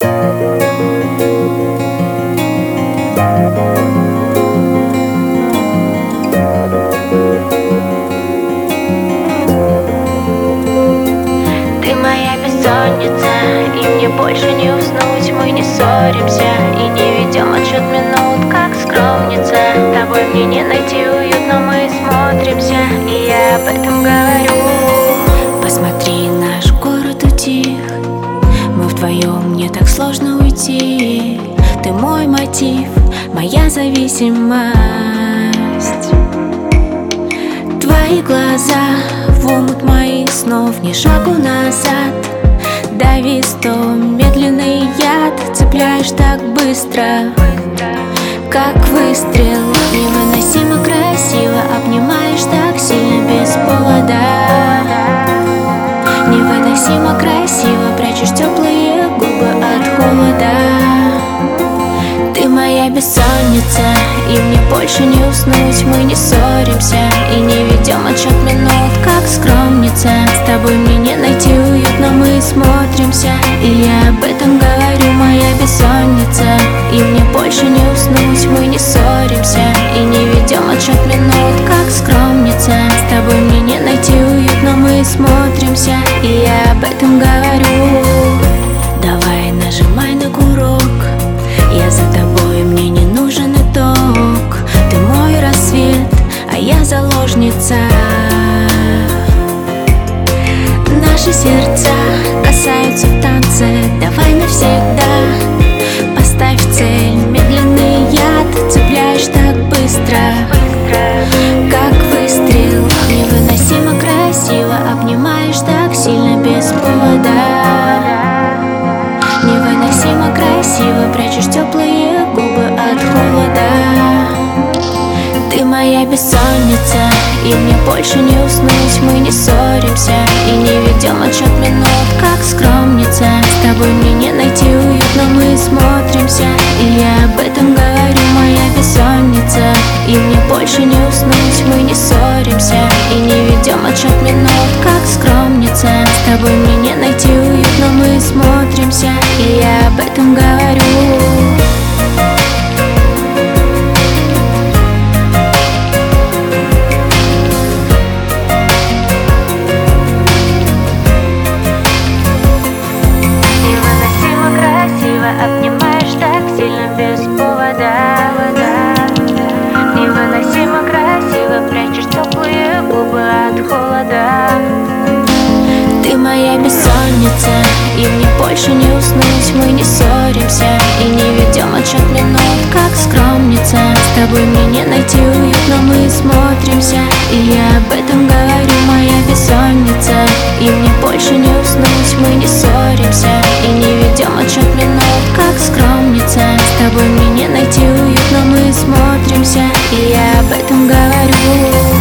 Ты моя бессонница, и мне больше не уснуть. Мы не ссоримся и не ведем отсчет минут, как скромница. С тобой мне не найти уют, но мы смотримся, и я об этом говорю. Посмотри, наш город утих, мы вдвоем, мне так сложно уйти. Ты мой мотив, моя зависимость. Твои глаза в омут моих снов, ни шагу назад. Дави сто, медленный яд, цепляешь так быстро, как выстрел. Невыносимо красиво, обнимаешь так сильно без повода. Невыносимо красиво, прячешь теплые губы от холода. Ты моя бессонница, и мне больше не уснуть. Мы не ссоримся и не ведем отсчет минут, как скромница. С тобой мне не найти уют, но мы смотримся, и я об этом говорю. Моя бессонница, и мне больше не уснуть. Мы не ссоримся и не ведем отсчет минут, как скромница. С тобой мне не найти уют, но мы смотримся, и я об этом говорю. Давай нажимай на курок, я за тобой, мне не нужен итог. Ты мой рассвет, а я заложница. Наши сердца касаются в танце, давай навсегда. Поставь цель, медленный яд, цепляешь так быстро, как выстрел. Невыносимо красиво, обнимаешь так сильно без повода. Невыносимо красиво, прячешь теплые губы от холода. Ты моя бессонница, и мне больше не уснуть. Мы не ссоримся и не ведем отсчет минут, как скромница. С тобой мне не найти уют, но мы смотримся, и я об этом говорю. Моя бессонница, и мне больше не уснуть. Мы не ссоримся и не ведем отсчет минут, как скромница. С тобой мне не найти уют, но мы смотримся, и я об этом говорю. Обнимаешь так сильно без повода. Невыносимо красиво, прячешь теплые губы от холода. Ты моя бессонница, и мне больше не уснуть. Мы не ссоримся и не ведем отсчет минут, как скромница. С тобой мне не найти уют, но мы смотримся, и я об этом говорю. Моя бессонница, и мне больше не уснуть. Мы не ссоримся и не ведем отсчет минут, как скромница. С тобой мне не найти уют, но мы смотримся, и я об этом говорю.